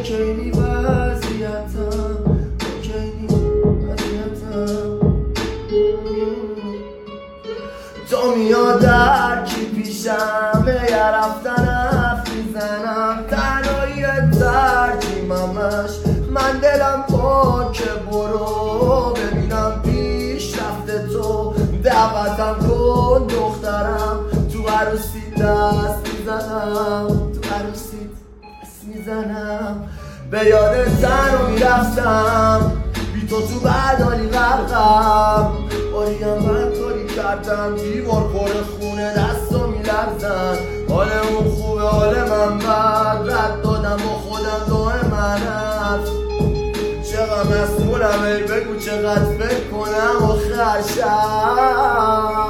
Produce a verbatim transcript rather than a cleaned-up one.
اوکی وضعیتم، اوکی وضعیتم. تو میاد درکی پیشم یه رفتن حرف میزنم، تنهایی ترجیممش من دلم پاکه. برو ببینم پیش رفته تو، دعوتم کن دخترم، تو عروسی دست میزنم، تو عروسی دست میزنم. به یاد تن رو میرفتم، بی تو تو بدالی غرقم، باریم بد کاری کردم، دیوار پر خونه دستو میلرزن. حال اون خوبه حال من بد، رد دادم با خودم دائما هفت. چقدر مسئولم ای بگو چقدر فکر کنم آخر شب.